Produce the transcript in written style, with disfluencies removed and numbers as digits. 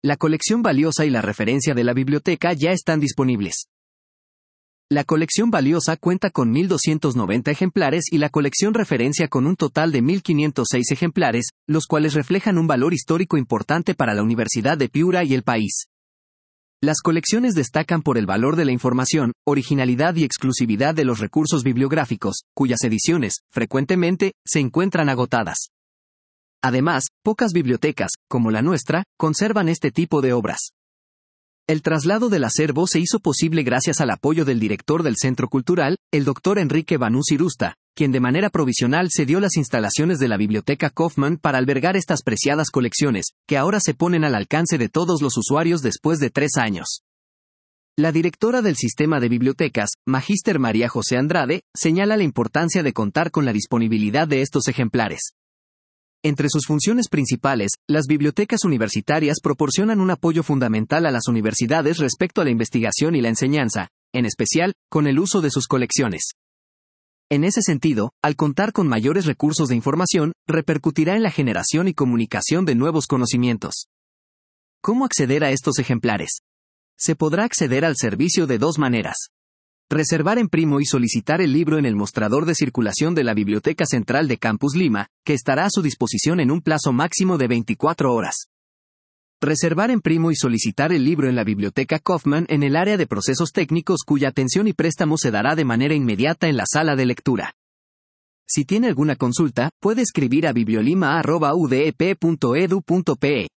La colección valiosa y la referencia de la biblioteca ya están disponibles. La colección valiosa cuenta con 1.290 ejemplares y la colección referencia con un total de 1.506 ejemplares, los cuales reflejan un valor histórico importante para la Universidad de Piura y el país. Las colecciones destacan por el valor de la información, originalidad y exclusividad de los recursos bibliográficos, cuyas ediciones, frecuentemente, se encuentran agotadas. Además, pocas bibliotecas, como la nuestra, conservan este tipo de obras. El traslado del acervo se hizo posible gracias al apoyo del director del Centro Cultural, el Dr. Enrique Banús Rusta, quien de manera provisional cedió las instalaciones de la Biblioteca Kaufmann para albergar estas preciadas colecciones, que ahora se ponen al alcance de todos los usuarios después de 3 años. La directora del Sistema de Bibliotecas, Magíster María José Andrade, señala la importancia de contar con la disponibilidad de estos ejemplares. Entre sus funciones principales, las bibliotecas universitarias proporcionan un apoyo fundamental a las universidades respecto a la investigación y la enseñanza, en especial, con el uso de sus colecciones. En ese sentido, al contar con mayores recursos de información, repercutirá en la generación y comunicación de nuevos conocimientos. ¿Cómo acceder a estos ejemplares? Se podrá acceder al servicio de 2 maneras. Reservar en primo y solicitar el libro en el mostrador de circulación de la Biblioteca Central de Campus Lima, que estará a su disposición en un plazo máximo de 24 horas. Reservar en primo y solicitar el libro en la Biblioteca Kaufmann en el área de procesos técnicos cuya atención y préstamo se dará de manera inmediata en la sala de lectura. Si tiene alguna consulta, puede escribir a bibliolima@udep.edu.pe.